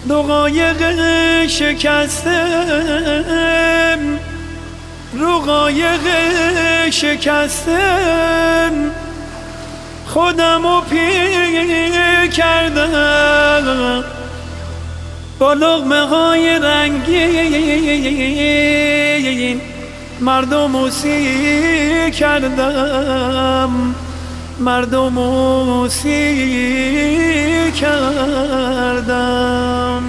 دو قایق شکستم، رو قایق شکستم، خودمو پیر کردم، با لقمه های رنگین مردمو سیر کردم، مردمو سیر کردم.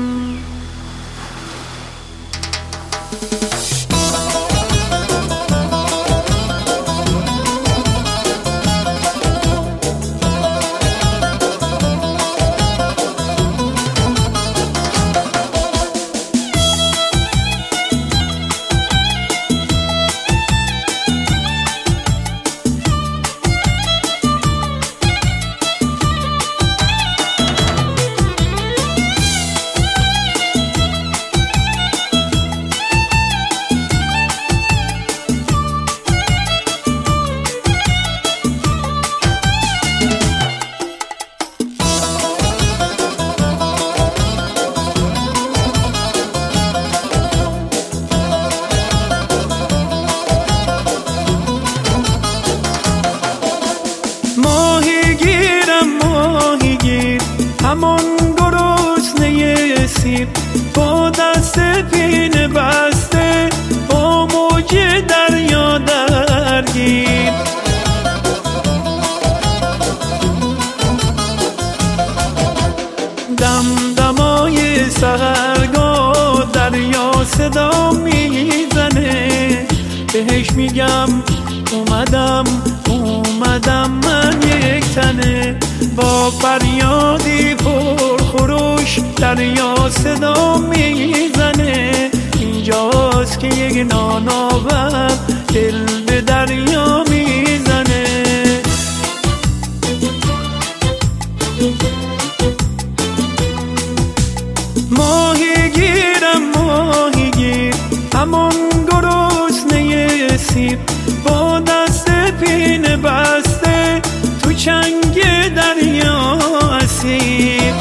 همان گرسنه سیر با دست پینه بسته، با موج دریا درگیر، دمدمای سحرگاه دریا صدا میزنه، بهش میگم اومدم من یک تنه، با فریادی پرخروش دریا صدا میزنه، اینجاست که یک نانآور دل به دریا میزنه. ماهیگیر همان گرسنه سیر با دست پینه بسته، تو چنگ دریا اسیر،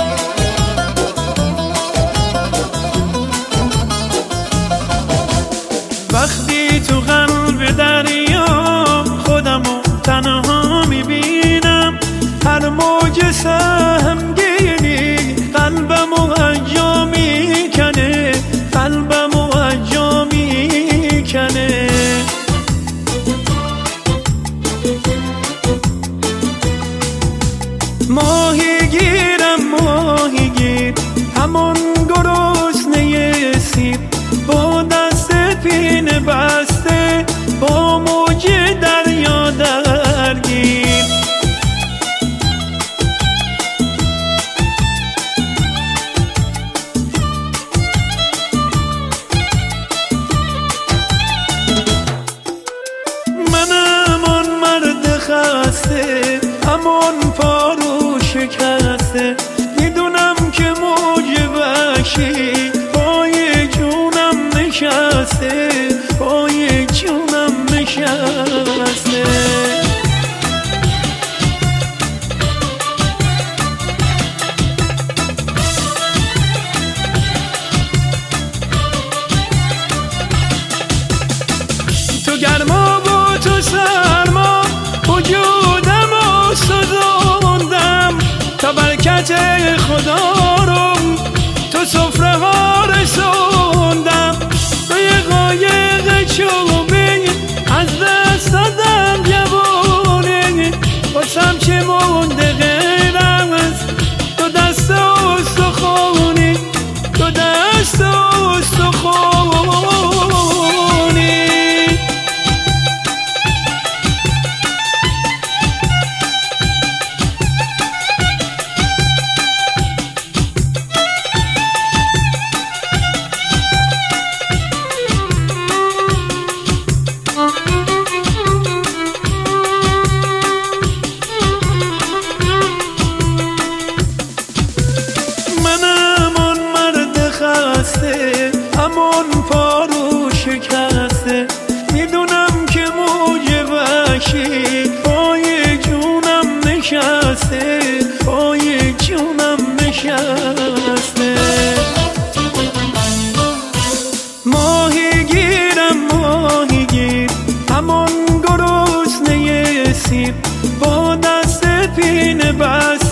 وقتی تو قلب دریا خودمو تنها میبینم، هر موج سهمگینی قلبمو اجا میکنه، قلبمو اجا میکنه. ماهیگیر همان گرسنه سیر با دست پینه بسته، با موج دریا درگیر، منم آن مرد خسته، همان پارو شکسته، میدونم که موج وحشی پای جونم نشسته، پای جونم نشسته. تو گرما و تو سرما وجودمو سوزوندم، تا برکت خدا رو تو سفره ها رسوندم، روی قایق چوبی از دست دادم جوانی، باسم چه مونده غیر از تو دست استخونی، تو دست استخونی. همان پارو شکسته، میدونم که موج وحشی پای جونم نشسته، پای جونم نشسته. بس